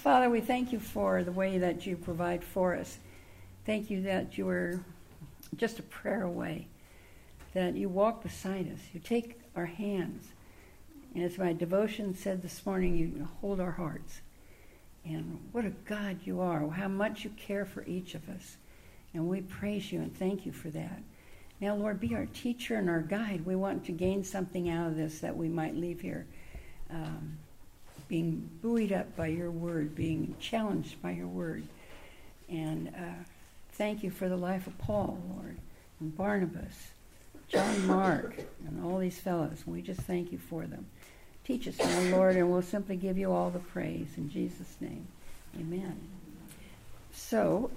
Father, we thank you for the way that you provide for us. Thank you that you are just a prayer away, that you walk beside us. You take our hands. And as my devotion said this morning, you hold our hearts. And what a God you are, how much you care for each of us. And we praise you and thank you for that. Now, Lord, be our teacher and our guide. We want to gain something out of this that we might leave here being buoyed up by your word, being challenged by your word. And thank you for the life of Paul, Lord, and Barnabas, John Mark, and all these fellows. We just thank you for them. Teach us now, Lord, and we'll simply give you all the praise. In Jesus' name, amen. So,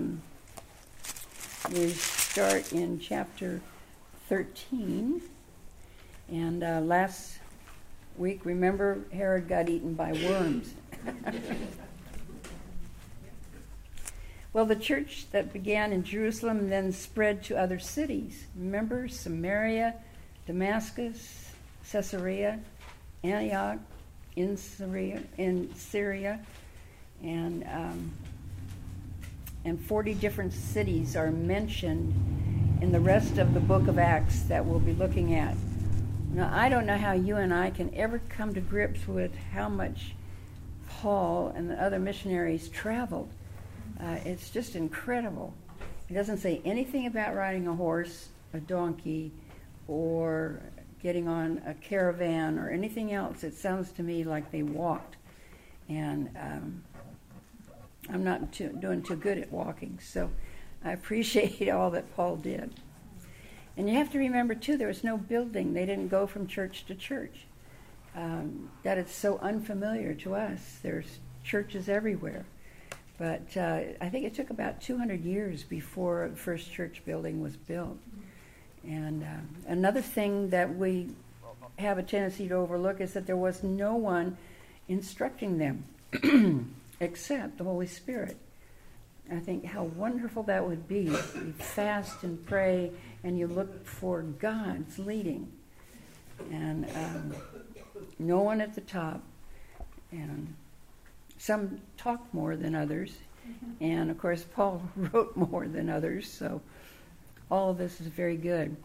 we start in chapter 13. And last week, remember, Herod got eaten by worms. Well, the church that began in Jerusalem then spread to other cities. Remember, Samaria, Damascus, Caesarea, Antioch, in Syria, and 40 different cities are mentioned in the rest of the book of Acts that we'll be looking at. Now, I don't know how you and I can ever come to grips with how much Paul and the other missionaries traveled. It's just incredible. It doesn't say anything about riding a horse, a donkey, or getting on a caravan or anything else. It sounds to me like they walked. And I'm not doing too good at walking, so I appreciate all that Paul did. And you have to remember, too, there was no building. They didn't go from church to church. That is so unfamiliar to us. There's churches everywhere. But I think it took about 200 years before the first church building was built. And another thing that we have a tendency to overlook is that there was no one instructing them except the Holy Spirit. I think how wonderful that would be. You fast and pray and you look for God's leading. And no one at the top. And some talk more than others. And of course, Paul wrote more than others. So all of this is very good.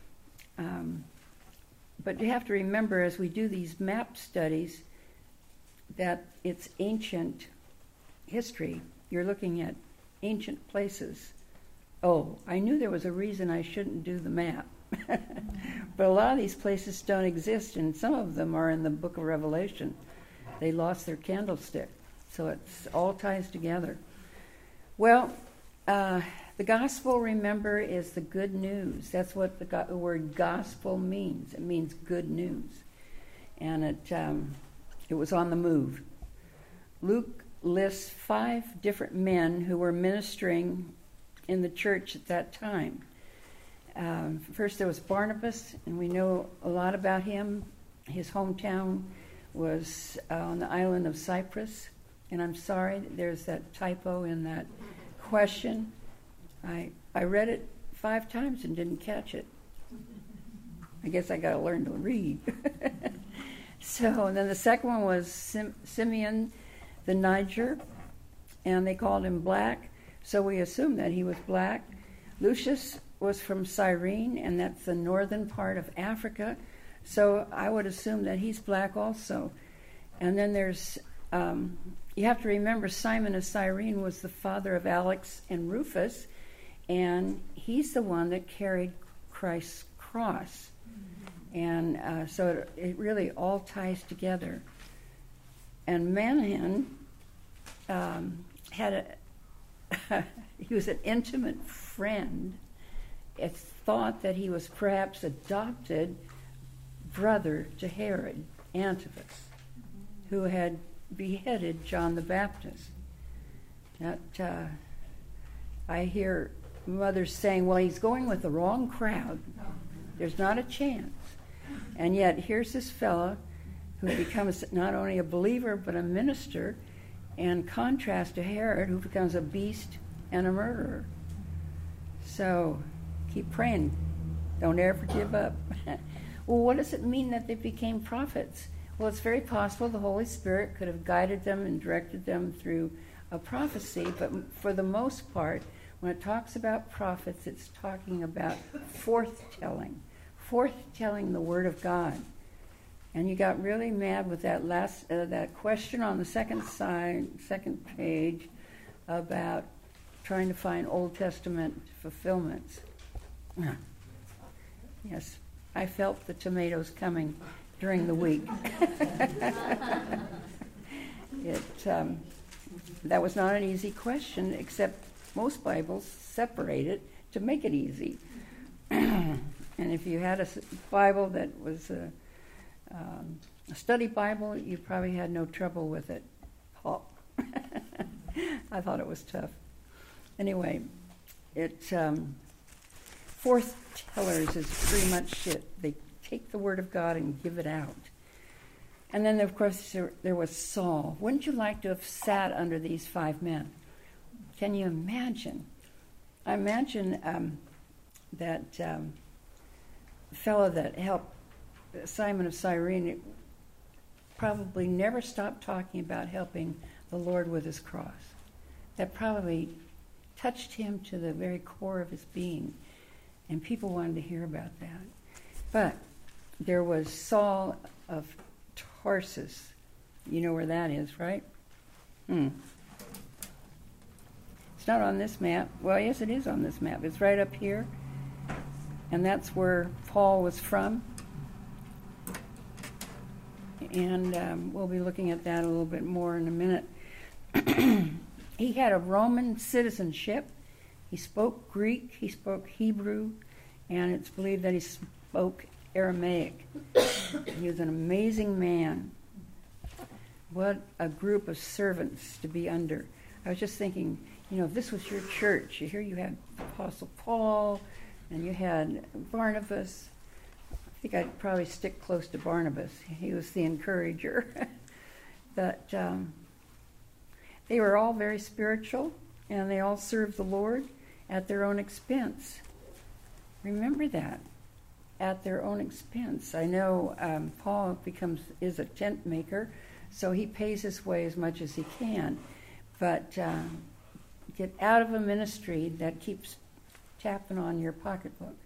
But you have to remember, as we do these map studies, that it's ancient history. You're looking at ancient places. Oh, I knew there was a reason I shouldn't do the map. But a lot of these places don't exist, and some of them are in the book of Revelation. They lost their candlestick. So it all ties together. Well, the gospel, remember, is the good news. That's what the word gospel means. It means good news. And it was on the move. Luke lists 5 different men who were ministering in the church at that time. First there was Barnabas, and we know a lot about him. His hometown was on the island of Cyprus. And I'm sorry, there's that typo in that question. I read it 5 times and didn't catch it. I guess I got to learn to read. So, and then the second one was Simeon the Niger, and they called him Black, so we assume that he was black. Lucius was from Cyrene, and that's the northern part of Africa, so I would assume that he's black also. And then there's, you have to remember, Simon of Cyrene was the father of Alex and Rufus, and he's the one that carried Christ's cross. And so it really all ties together. And Manahan had he was an intimate friend. It's thought that he was perhaps adopted brother to Herod, Antipas, who had beheaded John the Baptist. That I hear mothers saying, well, he's going with the wrong crowd. There's not a chance. And yet here's this fella who becomes not only a believer but a minister, in contrast to Herod, who becomes a beast and a murderer. So keep praying. Don't ever give up. Well, what does it mean that they became prophets? Well, it's very possible the Holy Spirit could have guided them and directed them through a prophecy, but for the most part, when it talks about prophets, it's talking about forthtelling the Word of God. And you got really mad with that that question on the second page about trying to find Old Testament fulfillments. Yes, I felt the tomatoes coming during the week. That was not an easy question, except most Bibles separate it to make it easy. And if you had a Bible that was a study Bible, you probably had no trouble with it. Paul. I thought it was tough. Anyway, forthtellers is pretty much it. They take the Word of God and give it out. And then, of course, there was Saul. Wouldn't you like to have sat under these 5 men? Can you imagine? I imagine that fellow that helped Simon of Cyrene probably never stopped talking about helping the Lord with his cross. That probably touched him to the very core of his being, and people wanted to hear about that. But there was Saul of Tarsus. You know where that is, right? It's not on this map. Well, yes, it is on this map. It's right up here, and that's where Paul was from. And we'll be looking at that a little bit more in a minute. He had a Roman citizenship. He spoke Greek, he spoke Hebrew, and it's believed that he spoke Aramaic. He was an amazing man. What a group of servants to be under. I was just thinking, if this was your church, here you had Apostle Paul, and you had Barnabas. I think I'd probably stick close to Barnabas. He was the encourager. But they were all very spiritual, and they all served the Lord at their own expense. Remember that, at their own expense. I know Paul is a tent maker, so he pays his way as much as he can. But get out of a ministry that keeps tapping on your pocketbook.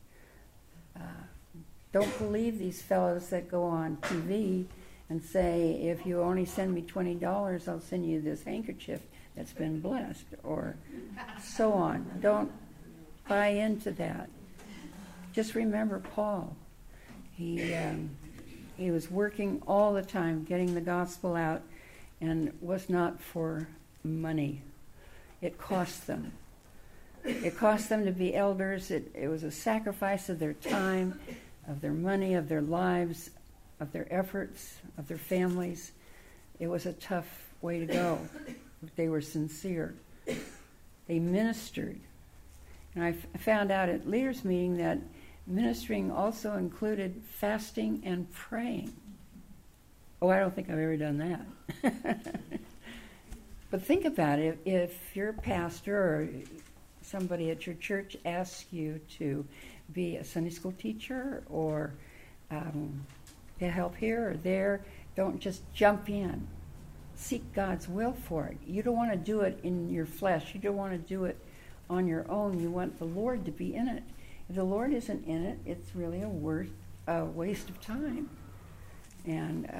Don't believe these fellows that go on TV and say, if you only send me $20, I'll send you this handkerchief that's been blessed, or so on. Don't buy into that. Just remember Paul. He was working all the time, getting the gospel out, and was not for money. It cost them. It cost them to be elders. It was a sacrifice of their time, of their money, of their lives, of their efforts, of their families. It was a tough way to go. But they were sincere. They ministered. And I found out at leaders' meeting that ministering also included fasting and praying. Oh, I don't think I've ever done that. But think about it. If your pastor or somebody at your church asks you to be a Sunday school teacher or to help here or there, don't just jump in. Seek God's will for it. You don't want to do it in your flesh. You don't want to do it on your own. You want the Lord to be in it. If the Lord isn't in it, it's really a waste of time. And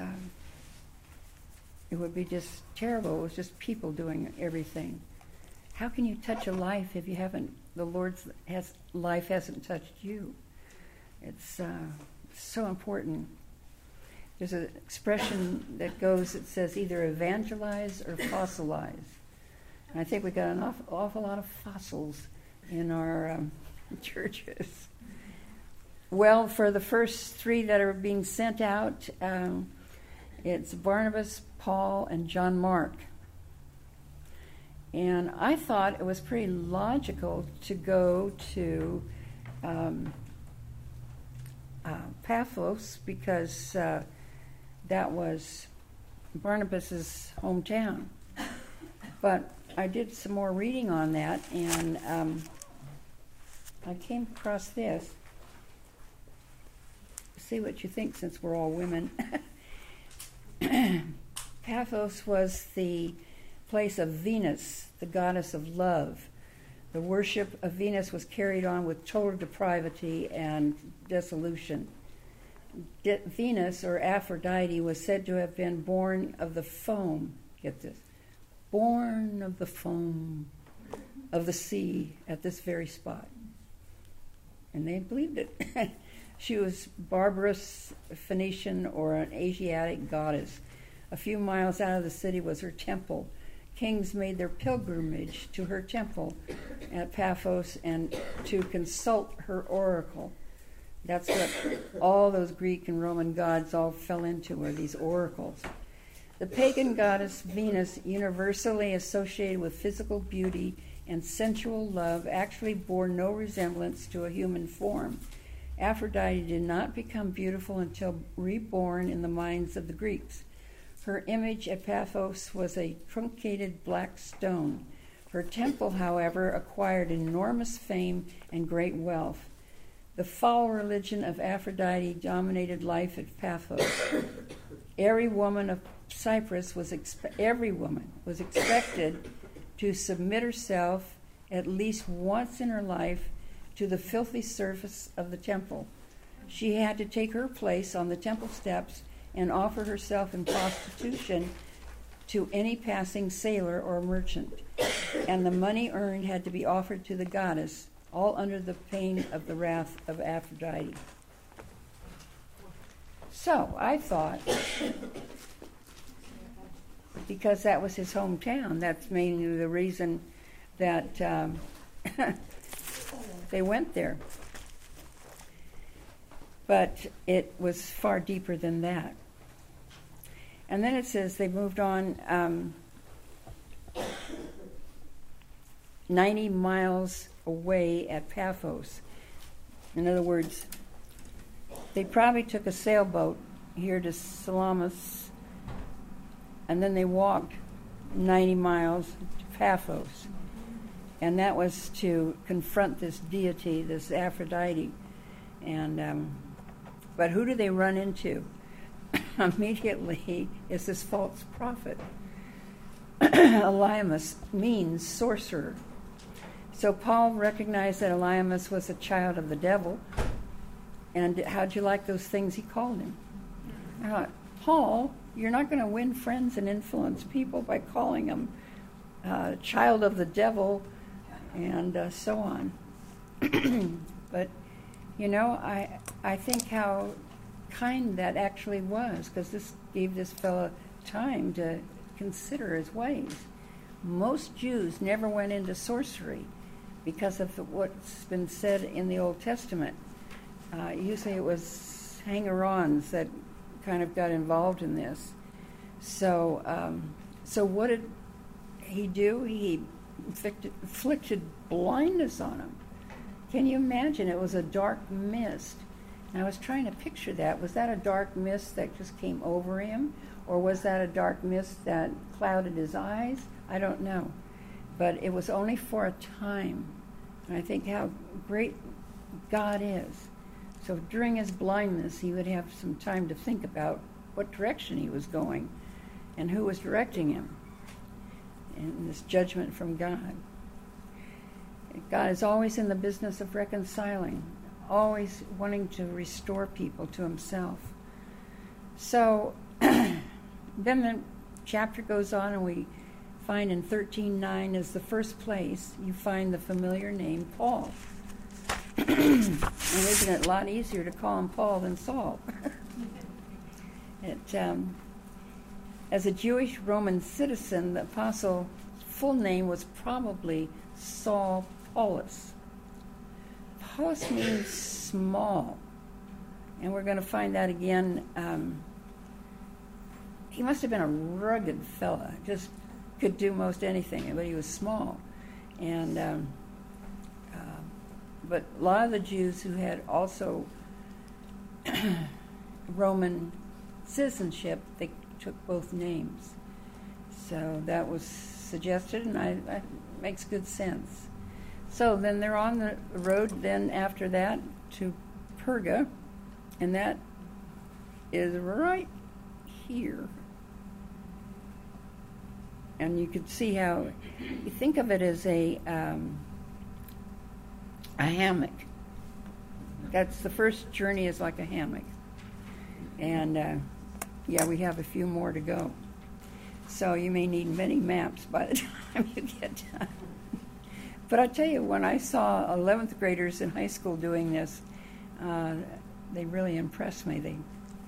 it would be just terrible. It was just people doing everything. How can you touch a life if the Lord's life hasn't touched you? It's so important. There's an expression that says either evangelize or fossilize. And I think we got an awful lot of fossils in our churches. Well, for the first 3 that are being sent out, it's Barnabas, Paul, and John Mark. And I thought it was pretty logical to go to Paphos because that was Barnabas's hometown. But I did some more reading on that, and I came across this. See what you think, since we're all women. Paphos was the place of Venus, the goddess of love. The worship of Venus was carried on with total depravity and dissolution. Venus, or Aphrodite, was said to have been born of the foam. Get this. Born of the foam of the sea at this very spot. And they believed it. She was barbarous Phoenician or an Asiatic goddess. A few miles out of the city was her temple. Kings made their pilgrimage to her temple at Paphos and to consult her oracle. That's what all those Greek and Roman gods all fell into, were these oracles. The pagan goddess Venus, universally associated with physical beauty and sensual love, actually bore no resemblance to a human form. Aphrodite did not become beautiful until reborn in the minds of the Greeks. Her image at Paphos was a truncated black stone. Her temple, however, acquired enormous fame and great wealth. The foul religion of Aphrodite dominated life at Paphos. Every woman of Cyprus was expected to submit herself at least once in her life to the filthy surface of the temple. She had to take her place on the temple steps and offer herself in prostitution to any passing sailor or merchant. And the money earned had to be offered to the goddess, all under the pain of the wrath of Aphrodite. So I thought, because that was his hometown, that's mainly the reason that they went there. But it was far deeper than that. And then it says they moved on 90 miles away at Paphos. In other words, they probably took a sailboat here to Salamis, and then they walked 90 miles to Paphos. And that was to confront this deity, this Aphrodite. And but who do they run into? Immediately is this false prophet. Elymas means sorcerer. So Paul recognized that Elymas was a child of the devil. And how'd you like those things he called him? Paul, you're not going to win friends and influence people by calling them child of the devil and so on. But, you know, I think how kind that actually was, because this gave this fellow time to consider his ways. Most Jews never went into sorcery because of what's been said in the Old Testament. Usually it was hanger-ons that kind of got involved in this. So what did he do? He inflicted blindness on him. Can you imagine? It was a dark mist. And I was trying to picture that. Was that a dark mist that just came over him? Or was that a dark mist that clouded his eyes? I don't know. But it was only for a time. And I think how great God is. So during his blindness, he would have some time to think about what direction he was going and who was directing him in this judgment from God. God is always in the business of reconciling, always wanting to restore people to himself. So then the chapter goes on, and we find in 13:9 as the first place you find the familiar name Paul. And isn't it a lot easier to call him Paul than Saul? As a Jewish Roman citizen, the apostle's full name was probably Saul Paulus. Paulus means small, and we're going to find that again. He must have been a rugged fella, just could do most anything, but he was small. And but a lot of the Jews who had also Roman citizenship, they took both names. So that was suggested, and that makes good sense. So then they're on the road then after that to Perga, and that is right here. and you could see how you think of it as a hammock. That's the first journey is like a hammock, and we have a few more to go. So you may need many maps by the time you get done. But I tell you, when I saw 11th graders in high school doing this, they really impressed me. They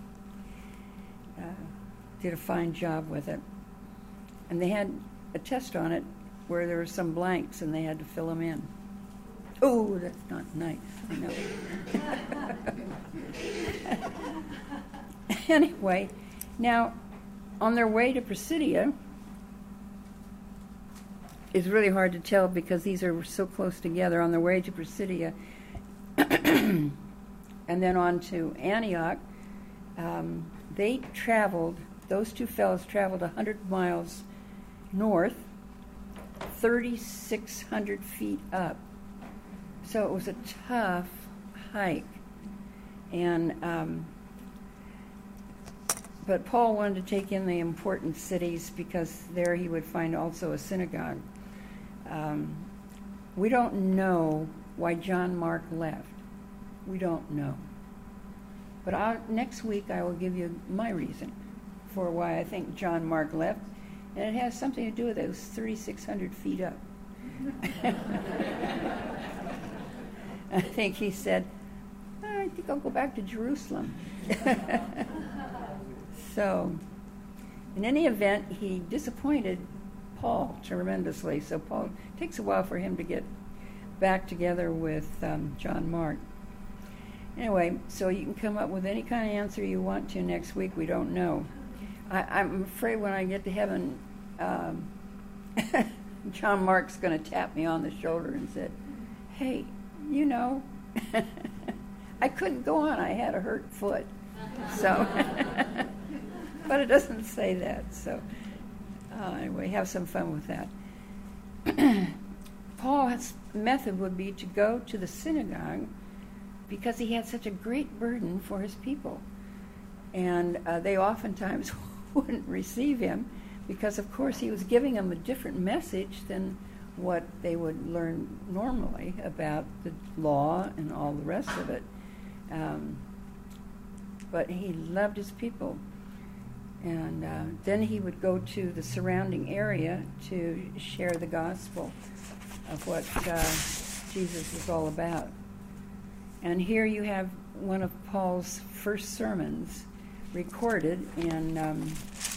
did a fine job with it. And they had a test on it where there were some blanks and they had to fill them in. Oh, that's not nice. I know. Anyway, now, on their way to Pisidia, it's really hard to tell because these are so close together. On their way to Pisidia and then on to Antioch, those two fellows traveled 100 miles north, 3,600 feet up. So it was a tough hike. And but Paul wanted to take in the important cities because there he would find also a synagogue. We don't know why John Mark left. We don't know. But next week I will give you my reason for why I think John Mark left. And it has something to do with those 3,600 feet up. I think he said, I think I'll go back to Jerusalem. So, in any event, he disappointed Paul tremendously. So it takes a while for him to get back together with John Mark. Anyway, so you can come up with any kind of answer you want to next week. We don't know. I'm afraid when I get to heaven, John Mark's going to tap me on the shoulder and said, hey, you know, I couldn't go on. I had a hurt foot. So, but it doesn't say that. So, anyway, have some fun with that. Paul's method would be to go to the synagogue because he had such a great burden for his people. And they oftentimes wouldn't receive him because, of course, he was giving them a different message than what they would learn normally about the law and all the rest of it. But he loved his people. And then he would go to the surrounding area to share the gospel of what Jesus was all about. And here you have one of Paul's first sermons recorded in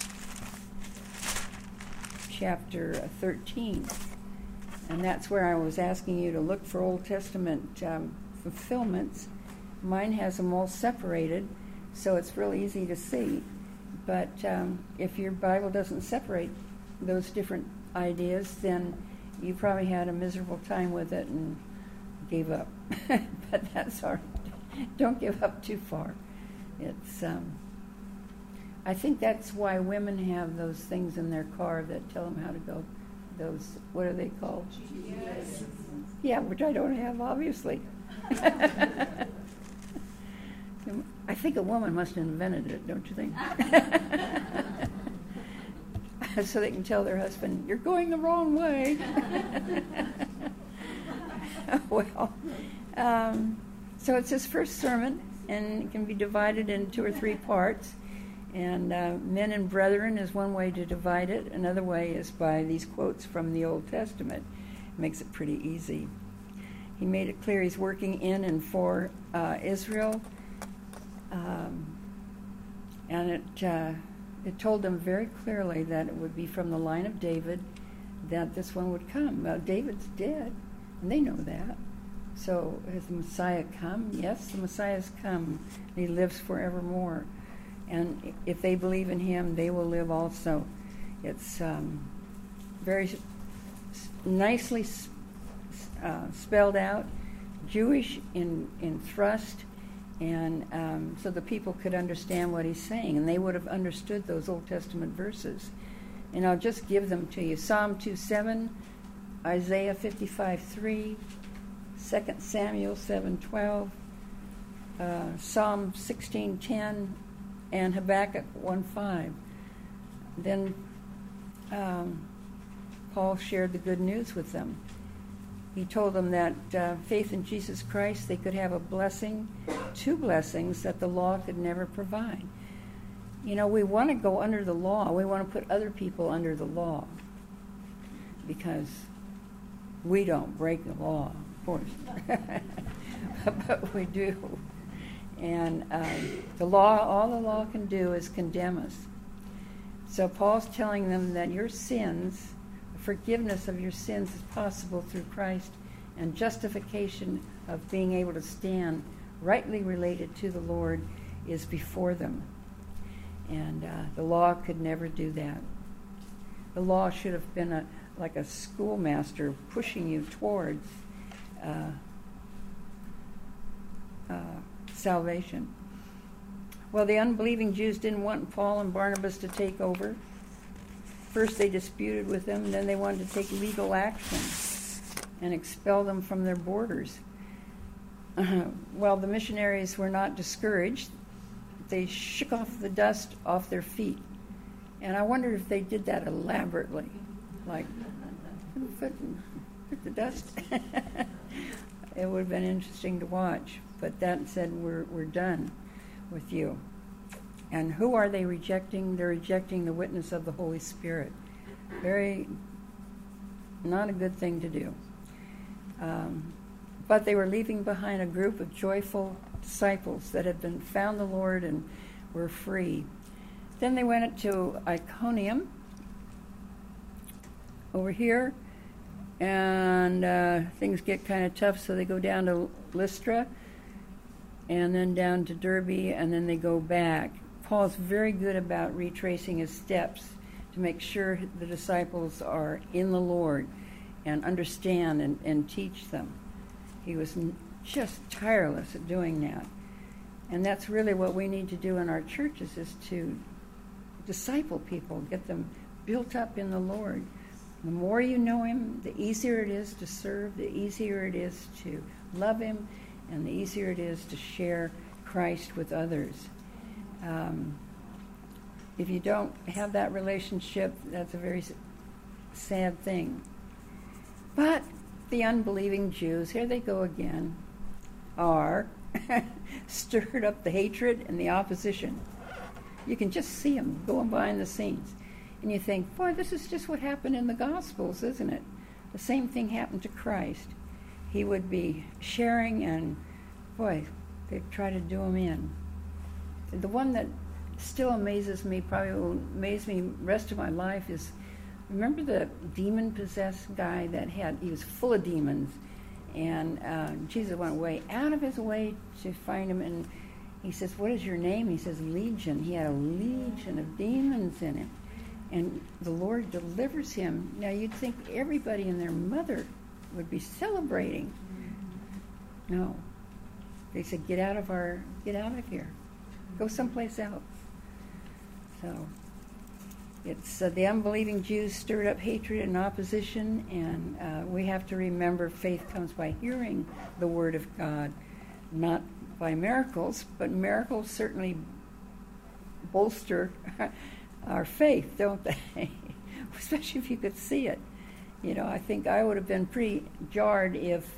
chapter 13. And that's where I was asking you to look for Old Testament fulfillments. Mine has them all separated, so it's real easy to see. But if your Bible doesn't separate those different ideas, then you probably had a miserable time with it and gave up. But that's all right. Don't give up too far. It's I think that's why women have those things in their car that tell them how to go. Those, what are they called? Yes. Yeah, which I don't have, obviously. I think a woman must have invented it, don't you think? So they can tell their husband, you're going the wrong way. Well, so it's his first sermon, and it can be divided in 2 or 3 parts. And men and brethren is one way to divide it. Another way is by these quotes from the Old Testament. It makes it pretty easy. He made it clear he's working in and for Israel. And it told them very clearly that it would be from the line of David that this one would come. Well, David's dead, and they know that. So has the Messiah come? Yes, the Messiah's come. He lives forevermore. And if they believe in him, they will live also. It's very nicely spelled out, Jewish in thrust, and so the people could understand what he's saying, and they would have understood those Old Testament verses. And I'll just give them to you. Psalm 2:7, Isaiah 55:3, 2 Samuel 7:12, Psalm 16:10, and Habakkuk 1:5. Then Paul shared the good news with them. He told them that faith in Jesus Christ, they could have a blessing, 2 blessings that the law could never provide. You know, we want to go under the law. We want to put other people under the law because we don't break the law, of course. But we do. And the law, all the law can do is condemn us. So Paul's telling them that your sins, forgiveness of your sins is possible through Christ, and justification of being able to stand rightly related to the Lord is before them. And the law could never do that. The law should have been like a schoolmaster pushing you towards salvation. Well, the unbelieving Jews didn't want Paul and Barnabas to take over. First they disputed with them, then they wanted to take legal action and expel them from their borders. Well, the missionaries were not discouraged. They shook off the dust off their feet. And I wonder if they did that elaborately, like, put the dust. It would have been interesting to watch. But that said, we're done with you. And who are they rejecting? They're rejecting the witness of the Holy Spirit. Not a good thing to do. But they were leaving behind a group of joyful disciples that had found the Lord and were free. Then they went to Iconium over here, and things get kind of tough, so they go down to Lystra and then down to Derbe, and then they go back. Paul's very good about retracing his steps to make sure the disciples are in the Lord and understand and teach them. He was just tireless at doing that. And that's really what we need to do in our churches, is to disciple people, get them built up in the Lord. The more you know him, the easier it is to serve, the easier it is to love him, and the easier it is to share Christ with others. If you don't have that relationship, that's a very sad thing. But the unbelieving Jews, here they go again, are stirred up the hatred and the opposition. You can just see them going behind the scenes. And you think, boy, this is just what happened in the Gospels, isn't it? The same thing happened to Christ. He would be sharing, and boy, they'd try to do him in. The one that still amazes me, probably will amaze me the rest of my life, is, remember the demon-possessed guy he was full of demons, and Jesus went out of his way to find him, and he says, what is your name? He says, Legion. He had a legion of demons in him, and the Lord delivers him. Now, you'd think everybody and their mother would be celebrating. No. They said, get out of here. Go someplace else. So it's the unbelieving Jews stirred up hatred and opposition, and we have to remember faith comes by hearing the word of God, not by miracles, but miracles certainly bolster our faith, don't they? Especially if you could see it. You know, I think I would have been pretty jarred if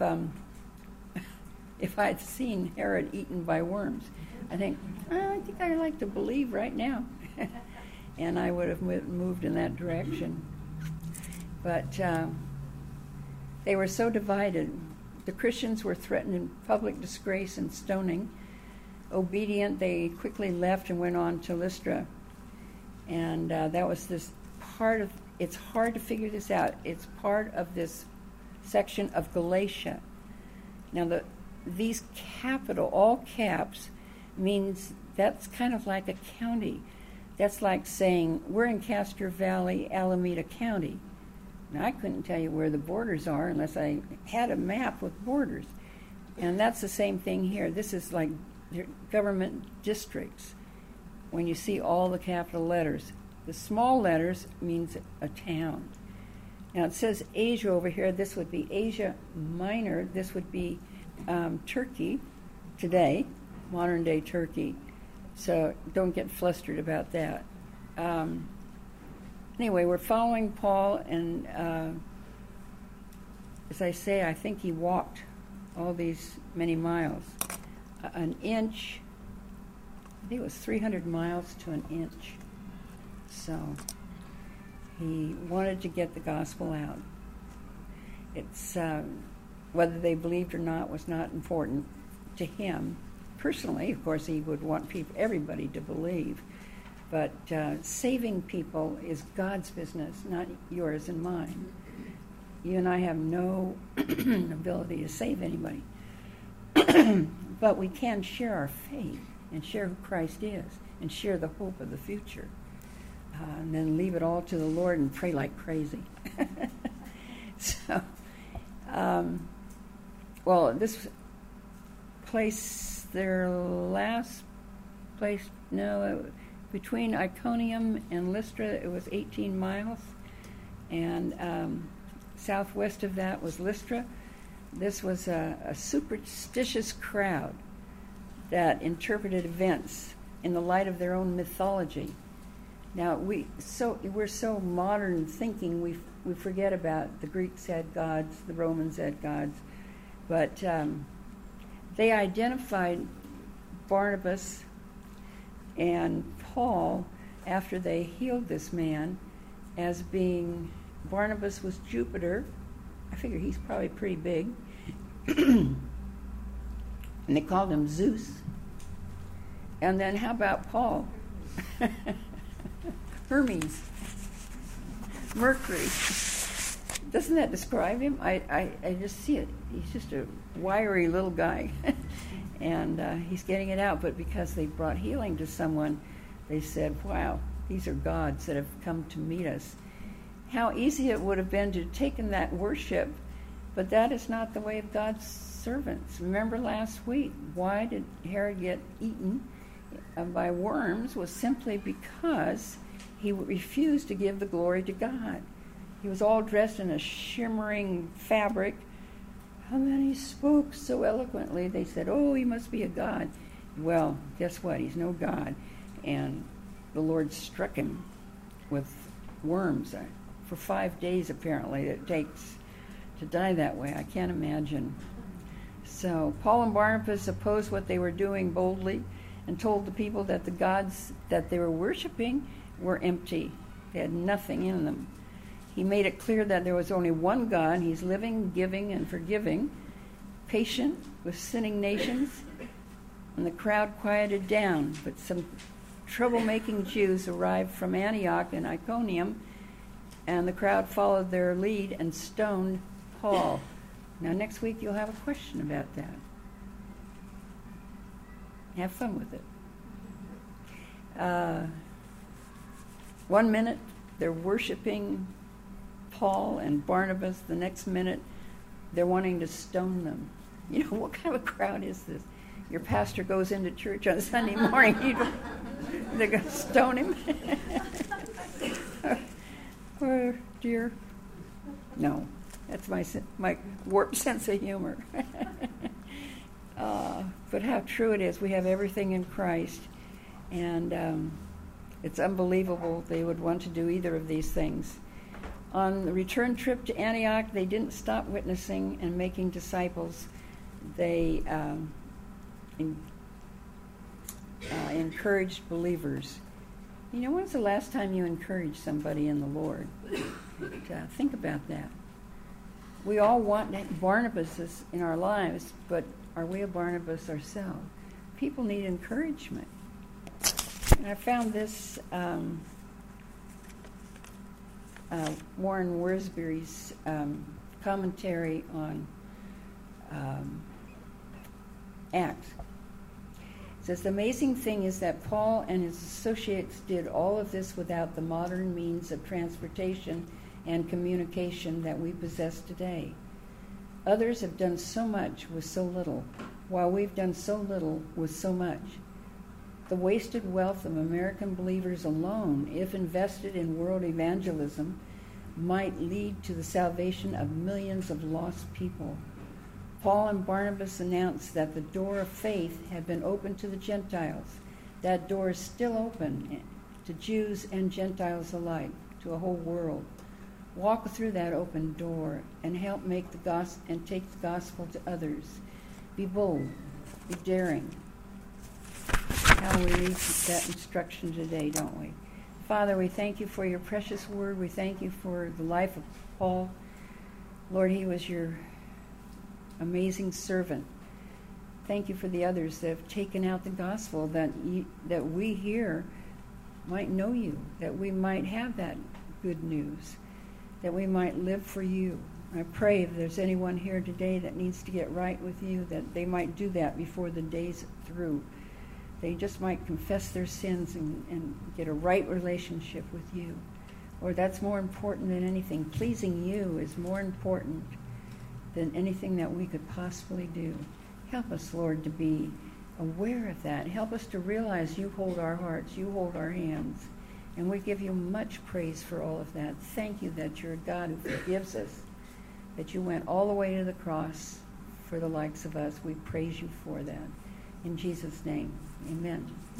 I'd seen Herod eaten by worms. I think I'd like to believe right now. And I would have moved in that direction. But they were so divided. The Christians were threatened in public disgrace and stoning. Obedient, they quickly left and went on to Lystra. And that was this part of, it's hard to figure this out. It's part of this section of Galatia. Now, these capital, all caps, means that's kind of like a county. That's like saying, we're in Castro Valley, Alameda County. Now, I couldn't tell you where the borders are unless I had a map with borders. And that's the same thing here. This is like government districts. When you see all the capital letters, the small letters means a town. Now, it says Asia over here. This would be Asia Minor. This would be Turkey today, modern-day Turkey. So don't get flustered about that. anyway, we're following Paul, and as I say, I think he walked all these many miles. An inch, I think it was 300 miles to an inch. So he wanted to get the gospel out. It's whether they believed or not was not important to him. Personally, of course, he would want everybody to believe. But saving people is God's business, not yours and mine. You and I have no ability to save anybody. But we can share our faith and share who Christ is and share the hope of the future. And then leave it all to the Lord and pray like crazy. So, well, this place, their last place, between Iconium and Lystra, it was 18 miles. And southwest of that was Lystra. This was a superstitious crowd that interpreted events in the light of their own mythology. Now, we're so modern thinking, we forget about the Greeks had gods, the Romans had gods, but they identified Barnabas and Paul after they healed this man as being, Barnabas was Jupiter. I figure he's probably pretty big. And they called him Zeus. And then how about Paul? Hermes. Mercury. Doesn't that describe him? I just see it. He's just a wiry little guy. And he's getting it out. But because they brought healing to someone, they said, wow, these are gods that have come to meet us. How easy it would have been to have taken that worship, but that is not the way of God's servants. Remember last week, why did Herod get eaten by worms? Was simply because he refused to give the glory to God. He was all dressed in a shimmering fabric, and then he spoke so eloquently, they said, oh, he must be a god. Well, guess what? He's no god. And the Lord struck him with worms. For 5 days, apparently, it takes to die that way. I can't imagine. So Paul and Barnabas opposed what they were doing boldly and told the people that the gods that they were worshiping were empty. They had nothing in them. He made it clear that there was only one God. He's living, giving, and forgiving, patient with sinning nations. And the crowd quieted down, but some troublemaking Jews arrived from Antioch and Iconium, and the crowd followed their lead and stoned Paul. Now, next week you'll have a question about that. Have fun with it. 1 minute, they're worshiping Paul and Barnabas. The next minute, they're wanting to stone them. You know, what kind of a crowd is this? Your pastor goes into church on Sunday morning. They're going to stone him? Oh, dear. No, that's my warped sense of humor. But how true it is. We have everything in Christ. And it's unbelievable they would want to do either of these things. On the return trip to Antioch, they didn't stop witnessing and making disciples. They encouraged believers. You know, when's the last time you encouraged somebody in the Lord? Think about that. We all want Barnabases in our lives, but are we a Barnabas ourselves? People need encouragement. And I found this Warren Wiersbe's commentary on Acts. It says, the amazing thing is that Paul and his associates did all of this without the modern means of transportation and communication that we possess today. Others have done so much with so little, while we've done so little with so much. The wasted wealth of American believers alone, if invested in world evangelism, might lead to the salvation of millions of lost people. Paul and Barnabas announced that the door of faith had been opened to the Gentiles. That door is still open to Jews and Gentiles alike, to a whole world. Walk through that open door and help make the gospel and take the gospel to others. Be bold, be daring. How we need that instruction today, don't we? Father, we thank you for your precious word. We thank you for the life of Paul. Lord, he was your amazing servant. Thank you for the others that have taken out the gospel, that we here might know you, that we might have that good news, that we might live for you. I pray if there's anyone here today that needs to get right with you, that they might do that before the day's through. They just might confess their sins and get a right relationship with you. Lord, that's more important than anything. Pleasing you is more important than anything that we could possibly do. Help us, Lord, to be aware of that. Help us to realize you hold our hearts, you hold our hands. And we give you much praise for all of that. Thank you that you're a God who forgives us, that you went all the way to the cross for the likes of us. We praise you for that. In Jesus' name, amen.